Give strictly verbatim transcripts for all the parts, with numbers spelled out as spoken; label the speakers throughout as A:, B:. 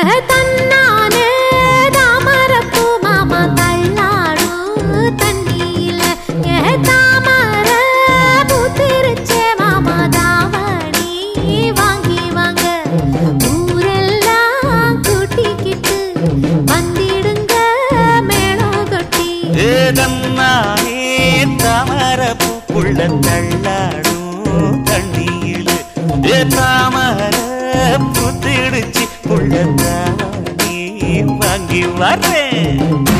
A: தன்னானே தாமரப்பூ மாமா தள்ளாடும் தண்ணியில தாமர பூத்திருச்சே மாமா தாவணி வாங்கி வாங்க ஊரெல்லாம் கூட்டிக்கிட்டு வந்திடுங்க மேளம் கொட்டி
B: தன்னானே தாமரப்பூ புள்ள தள்ளாடும் தண்ணியில தாமர பூத்திடுச்சு புள்ள தாவணி வாங்கி வரேன்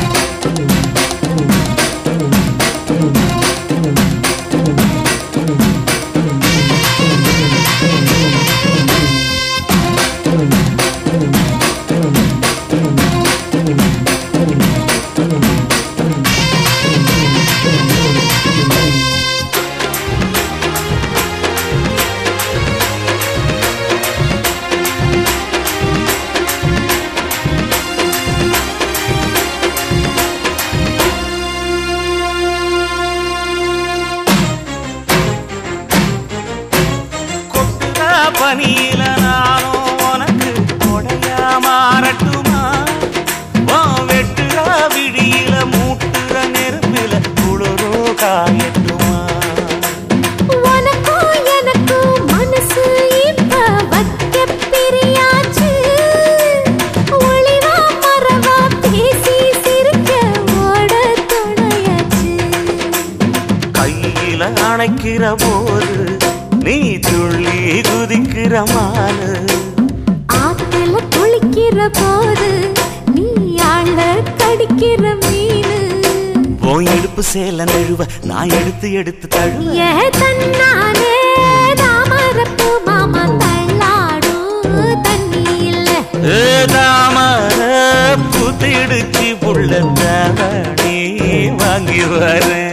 B: பனியில நானும் உனக்கு கொடையா மாறட்டுமா வெட்டுற விடியில மூட்டுற நெருப்பில குளிரோ காயட்டுமா
A: உனக்கும் எனக்கும் மனசு இப்ப வைக்க பிரியாச்சு ஒளிவா மரவா பேசி சிரிக்க ஓட துணையாச்சு
B: கையில அணைக்கிற போது நீ துள்ளி குதிக்கிற மானு
A: ஆத்துல குளிக்கிற போது நீ ஆள கடிக்கிற மீனு
B: போய் எடுப்பு சேல நழுவ நான் எடுத்து எடுத்து தழுவ
A: ஏ தன்னானே தாமரப்பூ மாமா தள்ளாடும் தண்ணியில
B: தாமர பூத்திடுச்சு புள்ள தாவணி வாங்கி வரேன்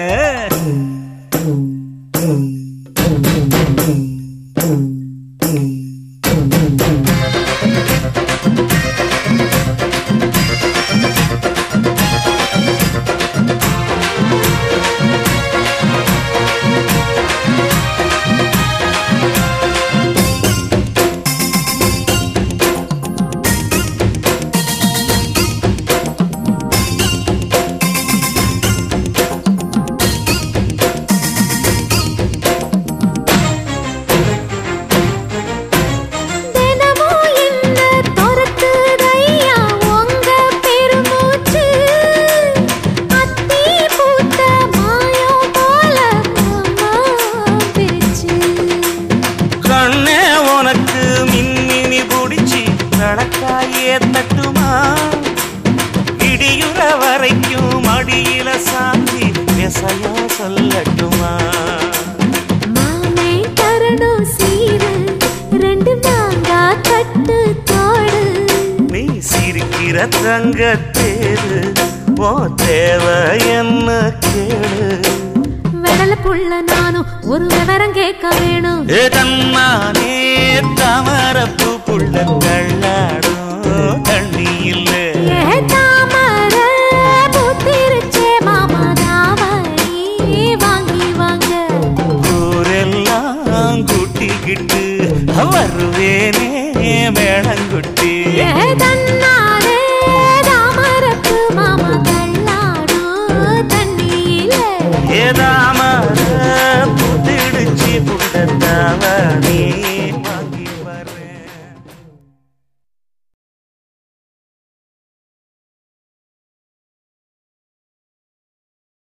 B: தட்டுமா இடியுற வரைக்கும் அடியில சாந்தி விசையா சொல்லட்டுமா
A: மாமே தரணும் சீரு ரெண்டு நாங்கா கட்டு தோடு
B: நீ சிரிக்கிற தங்க தேரு ஓ தேவை என்ன கேளு
A: வெடல புள்ள நானும் ஒரு விவரம் கேட்க வேணும்
B: ஏ தன்னானே தாமரப்பூ புள்ள தள்ளாடும் தண்ணியில
A: தாமர பூத்திருச்சே மாமா தாவணி வாங்கி வாங்க
B: ஊரெல்லாம் கூட்டிக்கிட்டு வருவேனே மேளங்குட்டி
A: தன்னானே தாமரப்பூ மாமா தள்ளாடும் தண்ணியில
B: ஏதாமர பூத்திடுச்சு புள்ள தாவணி